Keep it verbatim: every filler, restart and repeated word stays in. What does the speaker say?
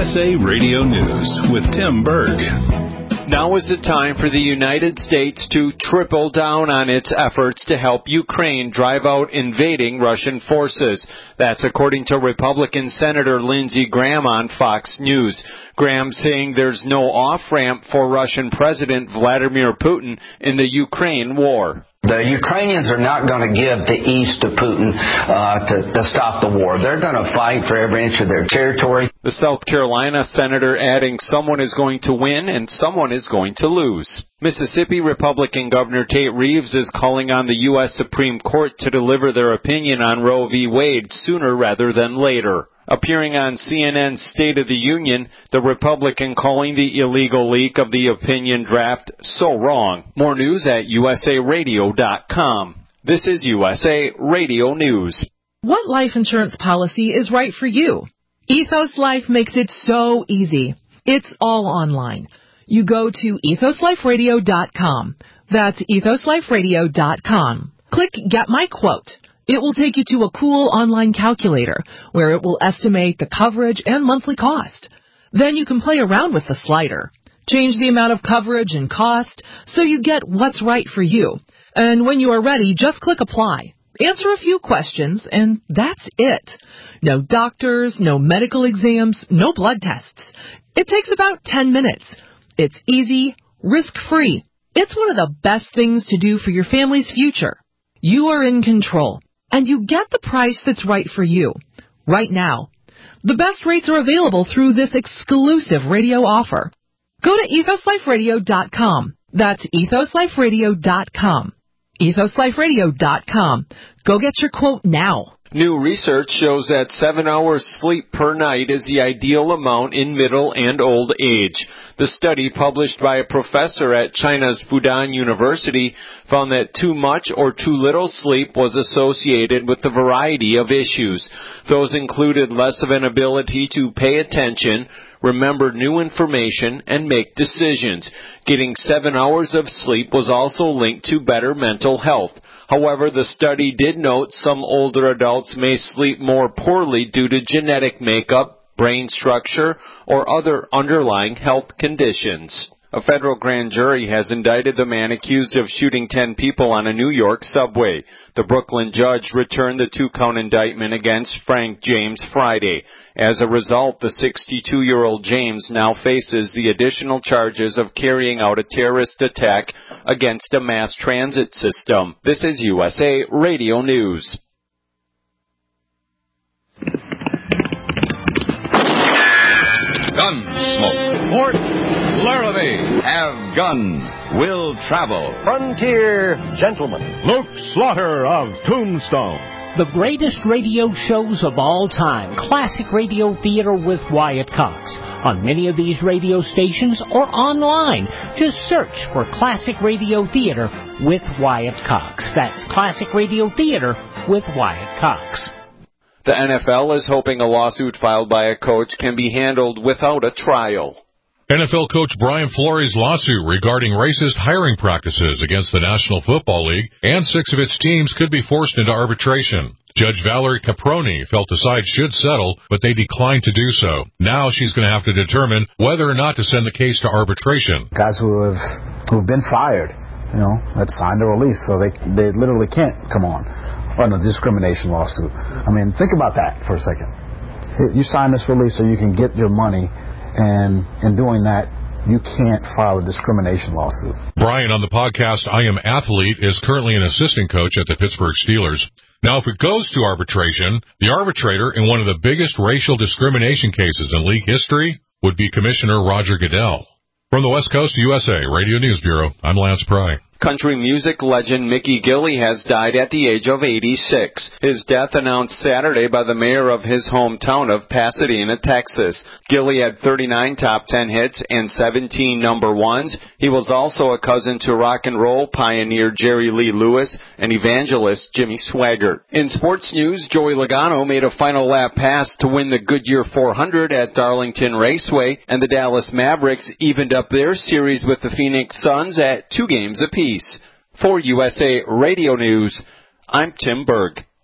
S A Radio News with Tim Berg. Now is the time for the United States to triple down on its efforts to help Ukraine drive out invading Russian forces. That's according to Republican Senator Lindsey Graham on Fox News. Graham saying there's no off-ramp for Russian President Vladimir Putin in the Ukraine war. The Ukrainians are not going to give the east to Putin uh, to, to stop the war. They're going to fight for every inch of their territory. The South Carolina senator adding someone is going to win and someone is going to lose. Mississippi Republican Governor Tate Reeves is calling on the U S Supreme Court to deliver their opinion on Roe v. Wade sooner rather than later. Appearing on C N N's State of the Union, the Republican calling the illegal leak of the opinion draft so wrong. More news at U S A radio dot com. This is U S A Radio News. What life insurance policy is right for you? Ethos Life makes it so easy. It's all online. You go to ethos life radio dot com. That's ethos life radio dot com. Click Get My Quote. It will take you to a cool online calculator where it will estimate the coverage and monthly cost. Then you can play around with the slider. Change the amount of coverage and cost so you get what's right for you. And when you are ready, just click Apply. Answer a few questions, and that's it. No doctors, no medical exams, no blood tests. It takes about ten minutes. It's easy, risk-free. It's one of the best things to do for your family's future. You are in control. And you get the price that's right for you, right now. The best rates are available through this exclusive radio offer. Go to ethos life radio dot com. That's ethos life radio dot com. ethos life radio dot com. Go get your quote now. New research shows that seven hours sleep per night is the ideal amount in middle and old age. The study, published by a professor at China's Fudan University, found that too much or too little sleep was associated with a variety of issues. Those included less of an ability to pay attention, remember new information, and make decisions. Getting seven hours of sleep was also linked to better mental health. However, the study did note some older adults may sleep more poorly due to genetic makeup, brain structure, or other underlying health conditions. A federal grand jury has indicted the man accused of shooting ten people on a New York subway. The Brooklyn judge returned the two-count indictment against Frank James Friday. As a result, the sixty-two-year-old James now faces the additional charges of carrying out a terrorist attack against a mass transit system. This is U S A Radio News. Gunsmoke. Fort Laramie. Have gun. Will travel. Frontier Gentleman. Luke Slaughter of Tombstone. The greatest radio shows of all time. Classic Radio Theater with Wyatt Cox. On many of these radio stations or online. Just search for Classic Radio Theater with Wyatt Cox. That's Classic Radio Theater with Wyatt Cox. The N F L is hoping a lawsuit filed by a coach can be handled without a trial. N F L coach Brian Flores' lawsuit regarding racist hiring practices against the National Football League and six of its teams could be forced into arbitration. Judge Valerie Caproni felt the side should settle, but they declined to do so. Now she's going to have to determine whether or not to send the case to arbitration. Guys who have who've been fired, you know, that signed a release, so they they literally can't come on. On a discrimination lawsuit. I mean, think about that for a second. You sign this release so you can get your money, and in doing that, you can't file a discrimination lawsuit. Brian on the podcast I Am Athlete is currently an assistant coach at the Pittsburgh Steelers. Now, if it goes to arbitration, the arbitrator in one of the biggest racial discrimination cases in league history would be Commissioner Roger Goodell. From the West Coast U S A Radio News Bureau, I'm Lance Pry. Country music legend Mickey Gilley has died at the age of eighty-six. His death announced Saturday by the mayor of his hometown of Pasadena, Texas. Gilley had thirty-nine top ten hits and seventeen number ones. He was also a cousin to rock and roll pioneer Jerry Lee Lewis and evangelist Jimmy Swaggart. In sports news, Joey Logano made a final lap pass to win the Goodyear four hundred at Darlington Raceway, and the Dallas Mavericks evened up their series with the Phoenix Suns at two games apiece. For U S A Radio News, I'm Tim Berg.